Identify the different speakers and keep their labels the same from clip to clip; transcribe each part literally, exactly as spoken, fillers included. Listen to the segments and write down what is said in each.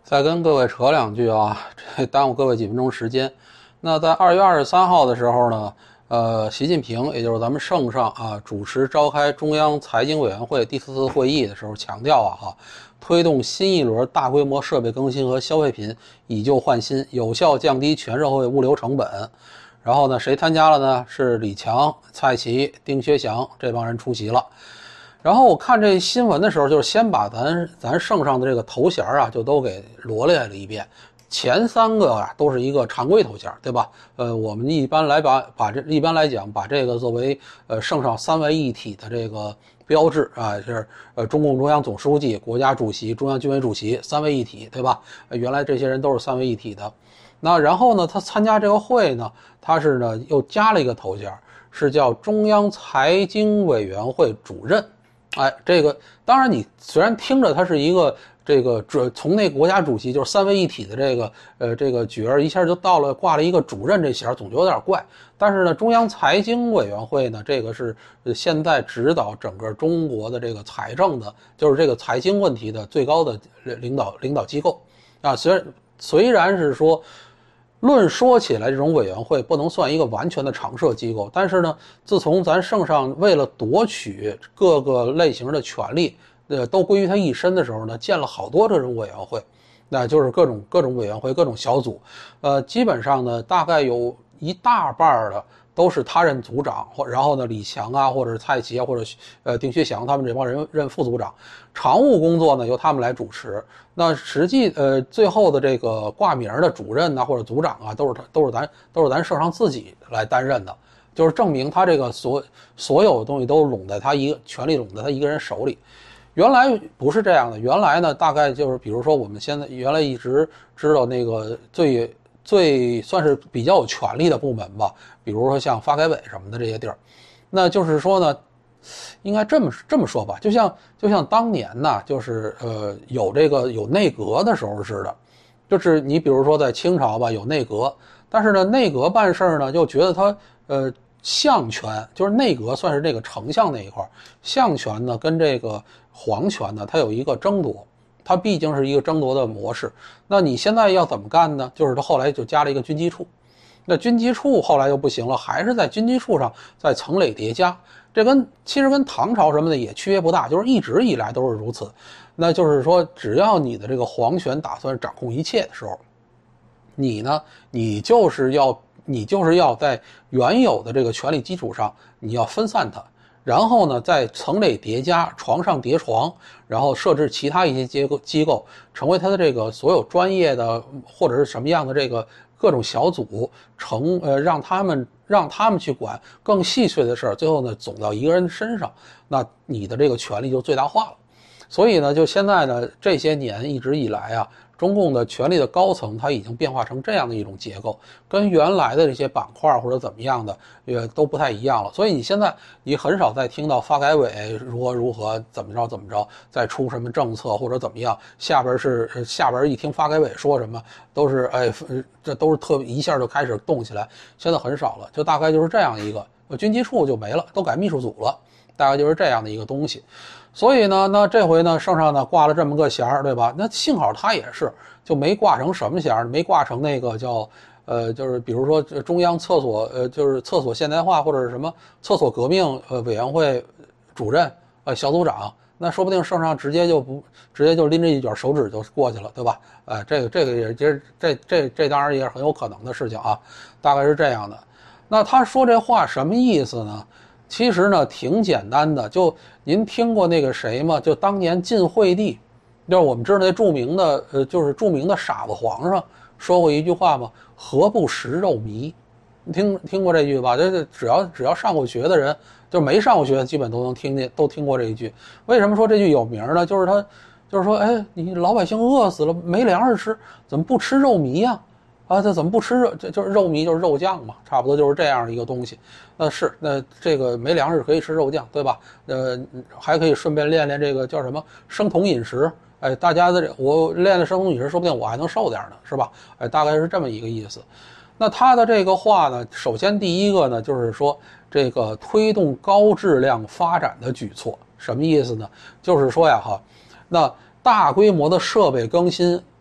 Speaker 1: 再跟各位扯两句啊，这耽误各位几分钟时间。那在二月二十三号的时候呢，呃，习近平也就是咱们圣上啊，主持召开中央财经委员会第四次会议的时候强调啊，哈，推动新一轮大规模设备更新和消费品以旧换新，有效降低全社会物流成本。然后呢，谁参加了呢？是李强、蔡奇、丁薛祥这帮人出席了。然后我看这新闻的时候，就是先把咱咱圣上的这个头衔啊，就都给罗列了一遍。前三个啊，都是一个常规头衔，对吧？呃，我们一般来把把这一般来讲，把这个作为呃圣上三位一体的这个标志啊，就是呃中共中央总书记、国家主席、中央军委主席三位一体，对吧？呃、原来这些人都是三位一体的。那然后呢，他参加这个会呢，他是呢又加了一个头衔，是叫中央财经委员会主任。哎，这个当然，你虽然听着他是一个这个主从那国家主席就是三位一体的这个呃这个角儿一下就到了挂了一个主任这衔，总觉得有点怪。但是呢，中央财经委员会呢，这个是现在指导整个中国的这个财政的，就是这个财经问题的最高的领导领导机构啊。虽然虽然是说。论说起来，这种委员会不能算一个完全的常设机构，但是呢，自从咱圣上为了夺取各个类型的权利，呃，都归于他一身的时候呢，建了好多这种委员会，那就是各种各种委员会、各种小组，呃，基本上呢，大概有一大半的都是他任组长，或然后呢，李强啊，或者是蔡奇啊，或者呃丁薛祥他们这帮人任副组长，常务工作呢由他们来主持。那实际呃最后的这个挂名的主任啊或者组长啊，都是他都是咱都是咱圣上自己来担任的，就是证明他这个所所有的东西都拢在他一个权力拢在他一个人手里。原来不是这样的，原来呢大概就是比如说我们现在原来一直知道那个最最算是比较有权力的部门吧，比如说像发改委什么的这些地儿，那就是说呢。应该这么这么说吧，就像就像当年呢，就是呃有这个有内阁的时候似的，就是你比如说在清朝吧有内阁，但是呢内阁办事儿呢就觉得他呃相权就是内阁算是这个丞相那一块，相权呢跟这个皇权呢它有一个争夺，它毕竟是一个争夺的模式。那你现在要怎么干呢？就是他后来就加了一个军机处，那军机处后来又不行了，还是在军机处上再层累叠加。这跟其实跟唐朝什么的也区别不大，就是一直以来都是如此。那就是说，只要你的这个皇权打算掌控一切的时候，你呢，你就是要你就是要在原有的这个权力基础上，你要分散它，然后呢，在层累叠加，床上叠床，然后设置其他一些机构机构，成为它的这个所有专业的或者是什么样的这个。各种小组成呃，让他们让他们去管更细碎的事儿，最后呢总到一个人身上，那你的这个权力就最大化了。所以呢，就现在呢这些年一直以来啊，中共的权力的高层它已经变化成这样的一种结构，跟原来的这些板块或者怎么样的也都不太一样了。所以你现在你很少再听到发改委如何如何怎么着怎么着再出什么政策或者怎么样，下边是下边一听发改委说什么都是哎这都是特一下就开始动起来，现在很少了，就大概就是这样一个军机处就没了，都改秘书组了，大概就是这样的一个东西。所以呢，那这回呢，圣上呢挂了这么个衔儿，对吧？那幸好他也是就没挂成什么衔儿，没挂成那个叫呃，就是比如说中央厕所呃，就是厕所现代化或者是什么厕所革命呃委员会主任呃小组长，那说不定圣上直接就不直接就拎着一卷手指就过去了，对吧？呃，这个这个也这这这这当然也是很有可能的事情啊，大概是这样的。那他说这话什么意思呢？其实呢挺简单的，就您听过那个谁吗？就当年晋惠帝，就是我们知道那著名的呃，就是著名的傻子皇上说过一句话吗？何不食肉糜？听听过这句吧？这只要只要上过学的人，就没上过学基本都能听见，都听过这一句。为什么说这句有名呢？就是他就是说，哎，你老百姓饿死了没粮食吃，怎么不吃肉糜呀？啊，这怎么不吃肉？这就是肉糜，就是肉酱嘛，差不多就是这样的一个东西。那是那这个没粮食可以吃肉酱，对吧？呃，还可以顺便练练这个叫什么生酮饮食。哎，大家的我练练生酮饮食，说不定我还能瘦点呢，是吧？哎，大概是这么一个意思。那他的这个话呢，首先第一个呢，就是说这个推动高质量发展的举措，什么意思呢？就是说呀，哈，那大规模的设备更新。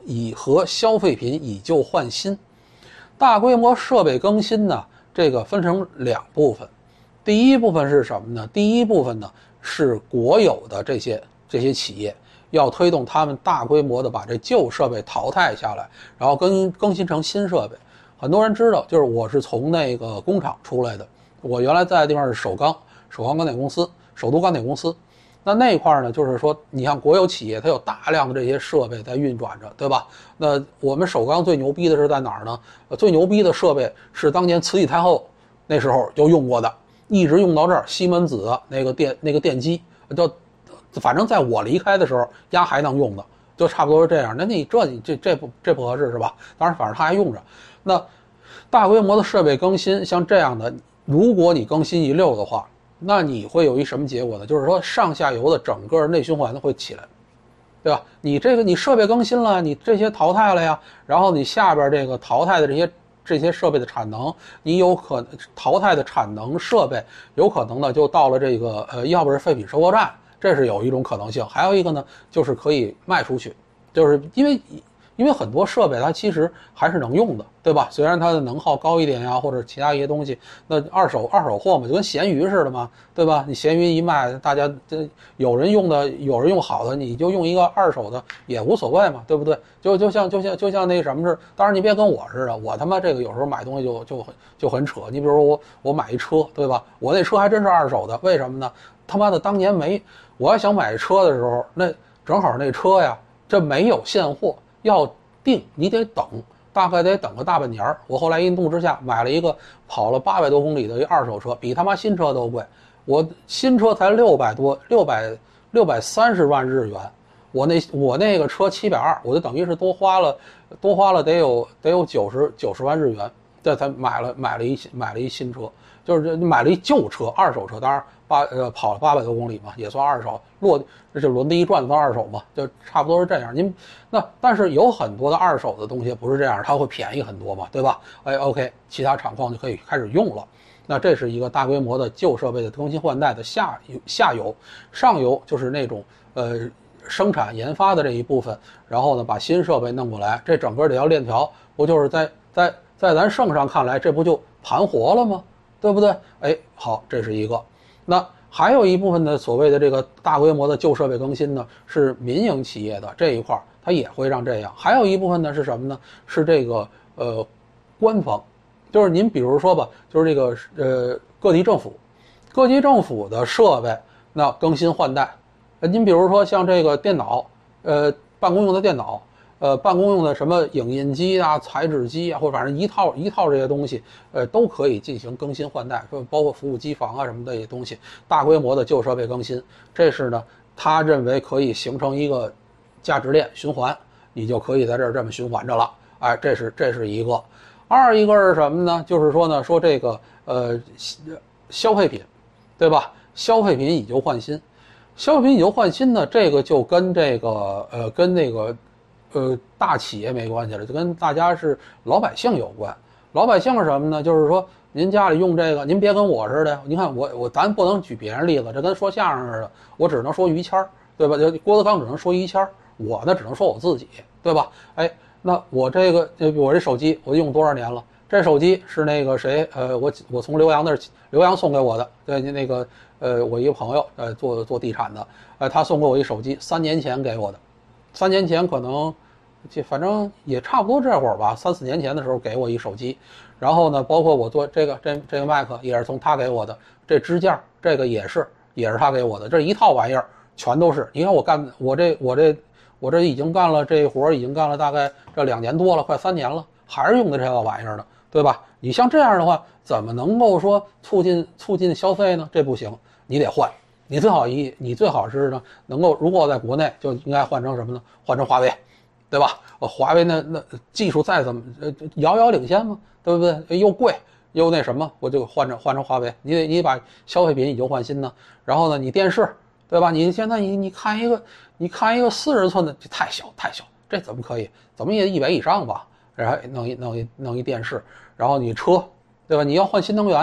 Speaker 1: 以和消费品以旧换新。大规模设备更新呢，这个分成两部分。第一部分是什么呢？第一部分呢是国有的这些这些企业要推动他们大规模的把这旧设备淘汰下来，然后更更新成新设备。很多人知道，就是我是从那个工厂出来的，我原来在的地方是首钢，首钢钢铁公司，首都钢铁公司。那那块呢，就是说，你像国有企业，它有大量的这些设备在运转着，对吧？那我们首钢最牛逼的是在哪儿呢？最牛逼的设备是当年慈禧太后那时候就用过的，一直用到这儿。西门子的那个电那个电机，就反正在我离开的时候，丫还能用的，就差不多是这样。那你这你这这不这不合适是吧？当然，反正他还用着。那大规模的设备更新，像这样的，如果你更新一溜的话，那你会有一什么结果呢？就是说上下游的整个内循环会起来，对吧？你这个你设备更新了，你这些淘汰了呀，然后你下边这个淘汰的这些这些设备的产能，你有可能淘汰的产能设备有可能呢就到了这个呃，要不是废品收购站，这是有一种可能性，还有一个呢就是可以卖出去，就是因为。因为很多设备它其实还是能用的，对吧？虽然它的能耗高一点呀，或者其他一些东西，那二手二手货嘛，就跟咸鱼似的嘛，对吧？你咸鱼一卖，大家这有人用的，有人用好的，你就用一个二手的也无所谓嘛，对不对？就就像就像就像那什么是，当然你别跟我似的，我他妈这个有时候买东西就就很就很扯。你比如说我我买一车，对吧？我那车还真是二手的，为什么呢？他妈的当年没，我要想买车的时候，那正好那车呀，这没有现货。要定你得等，大概得等个大半年儿。我后来一怒之下买了一个跑了八百多公里的一二手车，比他妈新车都贵。我新车才六百多，六百六百三十万日元。我那我那个车七百二，我就等于是多花了多花了得有得有九十九十万日元，这才买了买了一买了一新车，就是买了一旧车，二手车，当然八呃跑了八百多公里嘛，也算二手。落这轮子一转算二手嘛，就差不多是这样。您那但是有很多的二手的东西不是这样，它会便宜很多嘛，对吧？哎 ，OK， 其他厂矿就可以开始用了。那这是一个大规模的旧设备的更新换代的下下游，上游就是那种呃生产研发的这一部分，然后呢把新设备弄过来，这整个这条链条不就是在在在咱圣上看来，这不就盘活了吗？对不对？哎，好，这是一个。那还有一部分的所谓的这个大规模的旧设备更新呢，是民营企业的这一块，它也会让这样。还有一部分呢是什么呢？是这个呃官方，就是您比如说吧，就是这个呃各地政府，各级政府的设备那更新换代。呃，您比如说像这个电脑，呃办公用的电脑。呃，办公用的什么影印机啊、裁纸机啊，或者反正一套一套这些东西，呃，都可以进行更新换代，说包括服务机房啊什么的这些东西，大规模的旧设备更新，这是呢，他认为可以形成一个价值链循环，你就可以在这儿这么循环着了。哎，这是这是一个。二一个是什么呢？就是说呢，说这个呃消费品，对吧？消费品以旧换新，消费品以旧换新呢，这个就跟这个呃跟那个。呃，大企业没关系了，就跟大家是老百姓有关。老百姓是什么呢？就是说，您家里用这个，您别跟我似的。您看我我咱不能举别人例子，这跟说相声似的，我只能说于谦儿，对吧？就郭德纲只能说于谦儿，我呢只能说我自己，对吧？哎，那我这个我这手机我用多少年了？这手机是那个谁？呃，我我从刘洋那儿刘洋送给我的，对，那个呃，我一个朋友呃做做地产的，呃，他送给我一手机，三年前给我的，三年前可能。反正也差不多这会儿吧，三四年前的时候给我一手机，然后呢，包括我做这个这这个麦克也是从他给我的，这支架这个也是也是他给我的，这一套玩意儿全都是。你看我干我这我这我这已经干了这活已经干了大概这两年多了，快三年了，还是用的这个玩意儿的，对吧？你像这样的话，怎么能够说促进促进消费呢？这不行，你得换，你最好一你最好是呢能够，如果在国内就应该换成什么呢？换成华为。对吧？华为那那技术再怎么呃遥遥领先嘛，对不对？又贵又那什么，我就换成换成华为。你得你得把消费品以旧换新呢。然后呢，你电视对吧？你现在你你看一个你看一个四十寸的，这太小太小，这怎么可以？怎么也一百以上吧？然后弄一弄一弄一电视，然后你车对吧？你要换新能源啊，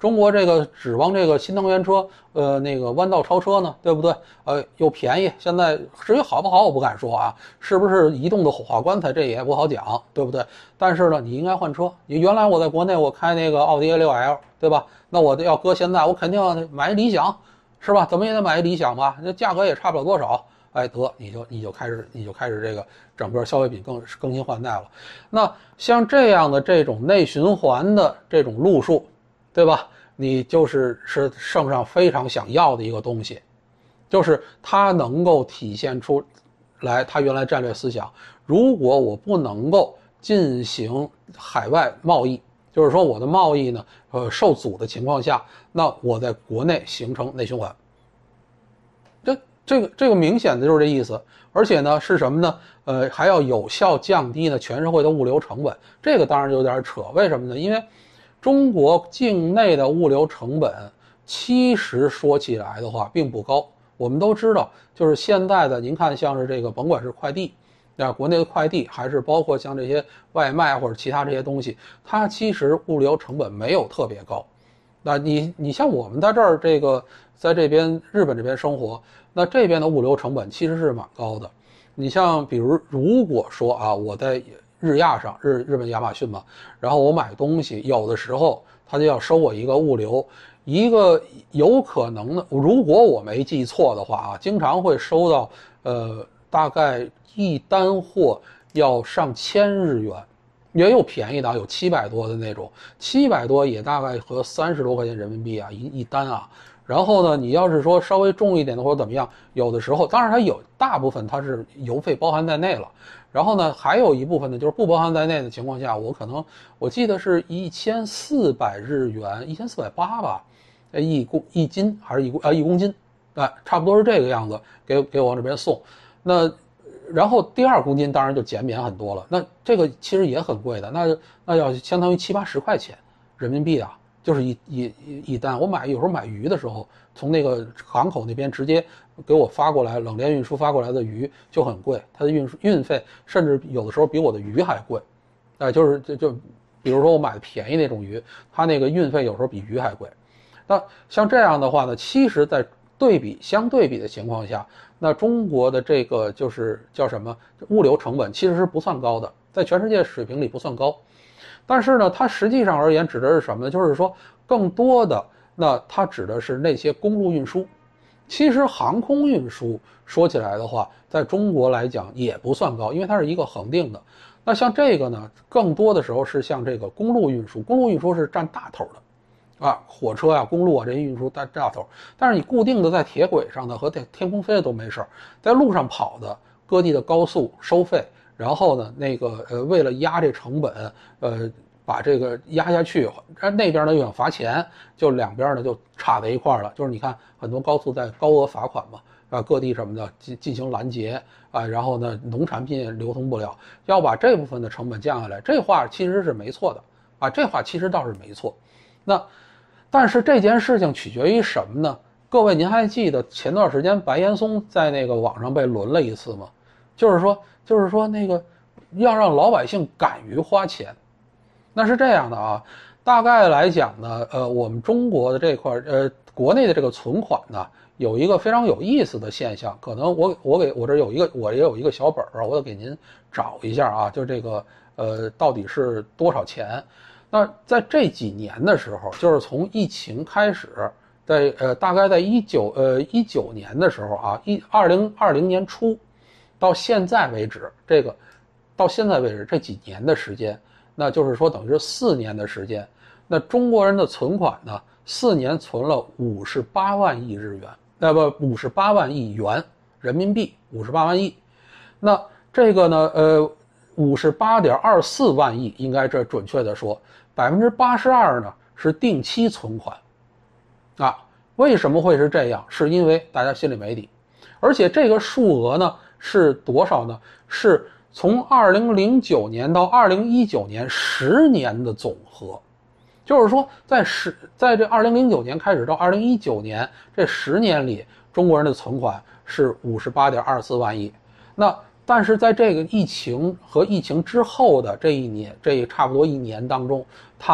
Speaker 1: 中国这个指望这个新能源车，呃，那个弯道超车呢，对不对？呃，又便宜。现在至于好不好，我不敢说啊，是不是移动的火化棺材，这也不好讲，对不对？但是呢，你应该换车。你原来我在国内我开那个奥迪 A 六 L， 对吧？那我要搁现在，我肯定要买理想，是吧？怎么也得买理想吧？那价格也差不了多少。哎，得你就你就开始你就开始这个整个消费品更更新换代了。那像这样的这种内循环的这种路数，对吧？你就是是圣上非常想要的一个东西，就是它能够体现出来他原来战略思想。如果我不能够进行海外贸易，就是说我的贸易呢，呃，受阻的情况下，那我在国内形成内循环。这这个这个明显的就是这意思，而且呢是什么呢？呃，还要有效降低呢全社会的物流成本。这个当然有点扯，为什么呢？因为中国境内的物流成本其实说起来的话并不高。我们都知道，就是现在的您看，像是这个甭管是快递啊，国内的快递，还是包括像这些外卖或者其他这些东西，它其实物流成本没有特别高。那你你像我们在这儿这个在这边日本这边生活，那这边的物流成本其实是蛮高的。你像比如如果说啊，我在日亚上日日本亚马逊嘛，然后我买东西，有的时候他就要收我一个物流，一个有可能的，如果我没记错的话啊，经常会收到呃大概一单货要上千日元。也有便宜的，有七百多的那种，七百多也大概和三十多块钱人民币啊一一单啊。然后呢，你要是说稍微重一点的或者怎么样，有的时候当然它有大部分它是邮费包含在内了。然后呢，还有一部分呢就是不包含在内的情况下，我可能我记得是一千四百日元，一千四百八吧，一公一斤还是一公啊一公斤，哎，差不多是这个样子，给给我往这边送。那然后第二公斤当然就减免很多了，那这个其实也很贵的，那那要相当于七八十块钱人民币啊，就是一一一单。我买有时候买鱼的时候，从那个港口那边直接给我发过来，冷链运输发过来的鱼就很贵，它的运输运费甚至有的时候比我的鱼还贵，哎、呃，就是就就比如说我买的便宜那种鱼，它那个运费有时候比鱼还贵。那像这样的话呢，其实在对比相对比的情况下，那中国的这个就是叫什么物流成本其实是不算高的，在全世界水平里不算高。但是呢，它实际上而言指的是什么呢？就是说更多的那它指的是那些公路运输。其实航空运输说起来的话，在中国来讲也不算高，因为它是一个恒定的。那像这个呢，更多的时候是像这个公路运输，公路运输是占大头的。啊，火车啊，公路啊，这些运输大大头，但是你固定的在铁轨上的和在天空飞的都没事儿，在路上跑的各地的高速收费，然后呢，那个呃，为了压这成本，呃，把这个压下去，那边呢又想罚钱，就两边呢就插在一块儿了。就是你看很多高速在高额罚款嘛，啊，各地什么的进进行拦截啊，然后呢，农产品流通不了，要把这部分的成本降下来，这话其实是没错的啊，这话其实倒是没错。那但是这件事情取决于什么呢？各位，您还记得前段时间白岩松在那个网上被轮了一次吗？就是说，就是说那个要让老百姓敢于花钱。那是这样的啊，大概来讲呢，呃，我们中国的这块，呃，国内的这个存款呢，有一个非常有意思的现象。可能我我给我这有一个，我也有一个小本儿，我得给您找一下啊，就这个呃，到底是多少钱？那在这几年的时候，就是从疫情开始，在呃大概在一九呃一九年的时候啊，一二零二零年初，到现在为止，这个到现在为止这几年的时间，那就是说等于是四年的时间，那中国人的存款呢，四年存了五十八万亿日元，那不五十八万亿元人民币，五十八万亿，那这个呢，呃。五十八点二四万亿，应该这准确的说，百分之八十二呢是定期存款，啊，为什么会是这样？是因为大家心里没底，而且这个数额呢是多少呢？是从二零零九年到二零一九年十年的总和，就是说在十在这二零零九年开始到二零一九年这十年里，中国人的存款是五十八点二四万亿，那。但是在这个疫情和疫情之后的这一年，这差不多一年当中，它呢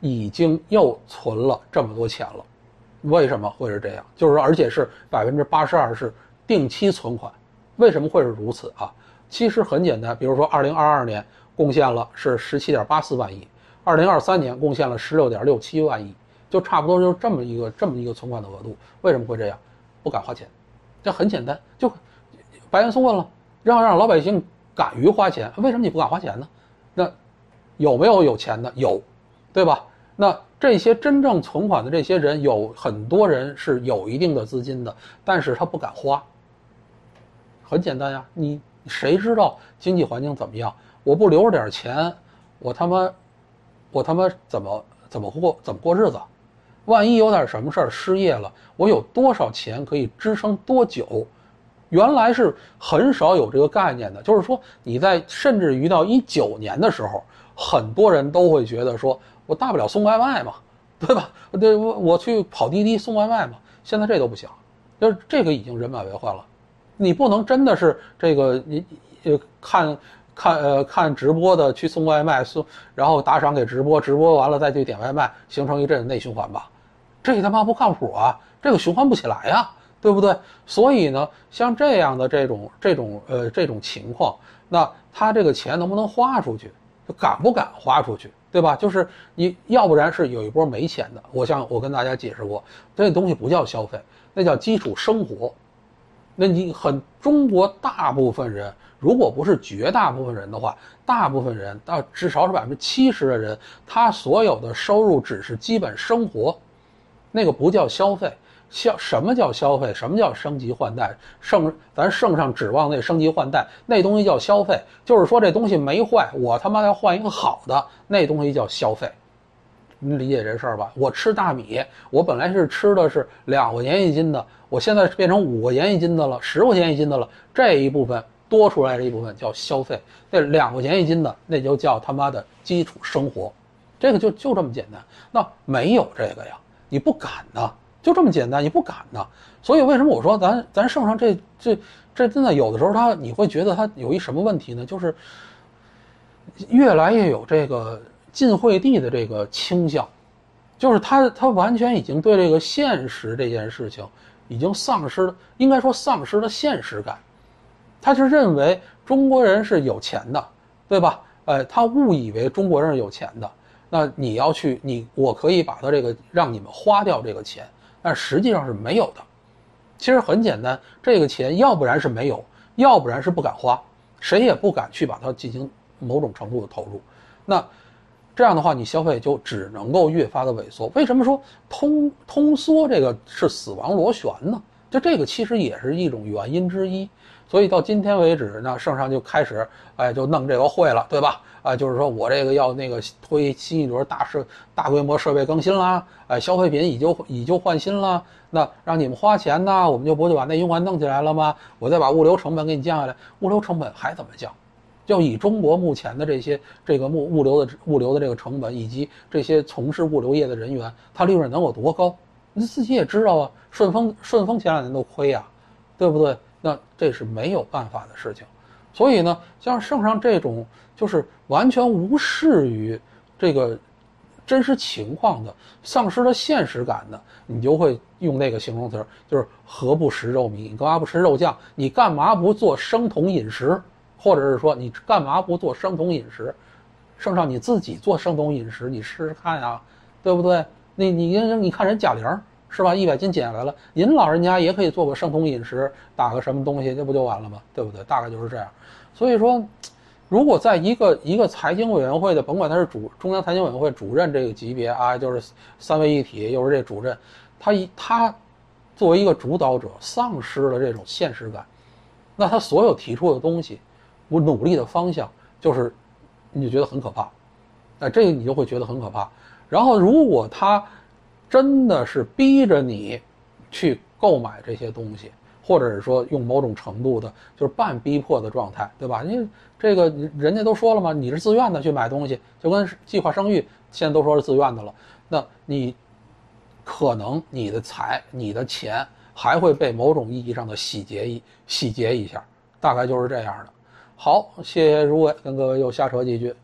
Speaker 1: 已经又存了这么多钱了。为什么会是这样？就是而且是百分之八十二是定期存款。为什么会是如此啊？其实很简单，比如说二零二二年贡献了是十七点八四万亿，二零二三年贡献了十六点六七万亿，就差不多就是这么一个这么一个存款的额度。为什么会这样？不敢花钱。这很简单，就白岩松问了，让让老百姓敢于花钱，为什么你不敢花钱呢？那有没有有钱的？有，对吧？那这些真正存款的这些人，有很多人是有一定的资金的，但是他不敢花。很简单呀，你谁知道经济环境怎么样？我不留着点钱，我他妈，我他妈怎么怎么过怎么过日子？万一有点什么事儿失业了，我有多少钱可以支撑多久？原来是很少有这个概念的，就是说你在甚至于到一九年的时候，很多人都会觉得说，我大不了送外卖嘛，对吧？对，我我去跑滴滴送外卖嘛。现在这都不行，就是这个已经人满为患了。你不能真的是这个你呃看看呃看直播的去送外卖送，然后打赏给直播，直播完了再去点外卖，形成一阵内循环吧？这他妈不靠谱啊！这个循环不起来呀，对不对？所以呢，像这样的这种这种呃这种情况，那他这个钱能不能花出去，就敢不敢花出去，对吧？就是你要不然是有一波没钱的。我像我跟大家解释过，这东西不叫消费，那叫基础生活。那你很中国大部分人，如果不是绝大部分人的话，大部分人到至少是百分之七十的人，他所有的收入只是基本生活。那个不叫消费，消什么叫消费？什么叫升级换代？圣咱圣上指望那升级换代，那东西叫消费。就是说这东西没坏，我他妈要换一个好的，那东西叫消费。你理解这事儿吧？我吃大米，我本来是吃的是两块钱一斤的，我现在变成五块钱一斤的了，十块钱一斤的了，这一部分多出来这一部分叫消费。那两块钱一斤的，那就叫他妈的基础生活。这个就就这么简单。那没有这个呀。你不敢呢，就这么简单，你不敢呢。所以为什么我说咱咱圣上这这这真的有的时候他你会觉得他有一什么问题呢？就是越来越有这个晋惠帝的这个倾向，就是他他完全已经对这个现实这件事情已经丧失了，应该说丧失了现实感。他是认为中国人是有钱的，对吧？呃，他误以为中国人是有钱的。那你要去你我可以把它这个让你们花掉这个钱，但实际上是没有的。其实很简单，这个钱要不然是没有，要不然是不敢花，谁也不敢去把它进行某种程度的投入。那这样的话，你消费就只能够越发的萎缩。为什么说通通缩这个是死亡螺旋呢？就这个其实也是一种原因之一。所以到今天为止呢，圣上就开始哎就弄这个会了，对吧？啊，就是说我这个要那个推新一轮大设大规模设备更新啦，哎，消费品以旧以旧换新啦，那让你们花钱呢，我们就不就把内循环弄起来了吗？我再把物流成本给你降下来，物流成本还怎么降？就以中国目前的这些这个物物流的物流的这个成本，以及这些从事物流业的人员，他利润能有多高？你自己也知道啊，顺丰顺丰前两年都亏呀，对不对？那这是没有办法的事情。所以呢，像圣上这种就是完全无视于这个真实情况的，丧失了现实感的，你就会用那个形容词，就是何不食肉糜？你干嘛不吃肉酱？你干嘛不做生酮饮食？或者是说你干嘛不做生酮饮食？圣上你自己做生酮饮食，你试试看啊，对不对？你你你看人贾玲是吧，一百斤减下来了，您老人家也可以做个生酮饮食，打个什么东西，这不就完了吗？对不对？大概就是这样。所以说，如果在一个一个财经委员会的，甭管他是主中央财经委员会主任这个级别啊，就是三位一体，又是这主任，他一他作为一个主导者，丧失了这种现实感，那他所有提出的东西，我努力的方向，就是你就觉得很可怕，那这个你就会觉得很可怕。然后如果他真的是逼着你去购买这些东西，或者是说用某种程度的就是半逼迫的状态，对吧？因为这个人家都说了嘛，你是自愿的去买东西，就跟计划生育现在都说是自愿的了，那你可能你的财你的钱还会被某种意义上的洗劫一洗劫一下，大概就是这样的。好，谢谢诸位，跟各位又瞎扯几句。